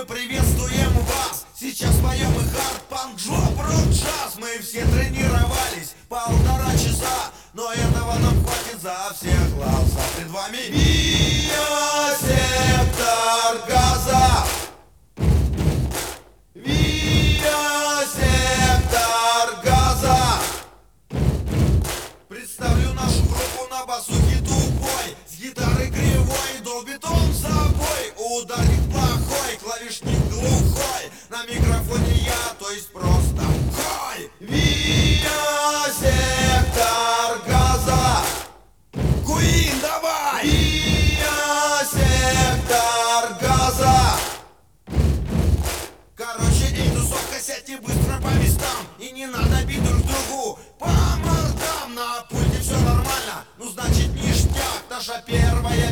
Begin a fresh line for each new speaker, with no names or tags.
мы приветствуем вас. Сейчас поем и хард, панк, жоп, рок, джаз. Мы все тренировались 1,5 часа, но этого нам хватит за всех глаз. А пред вами биосектор газа. Биосектор газа. Представлю нашу группу на басу тупой, с гитарой кривой, долбит он собой. Ударник плохой, клавишник глухой, на микрофоне я, то есть просто хой. Биосектор газа. Куин, давай! Биосектор газа. Короче, эй, тусовка, сядьте быстро по местам, и не надо бить друг другу по мордам. На пульте все нормально, ну значит ништяк. Наша первая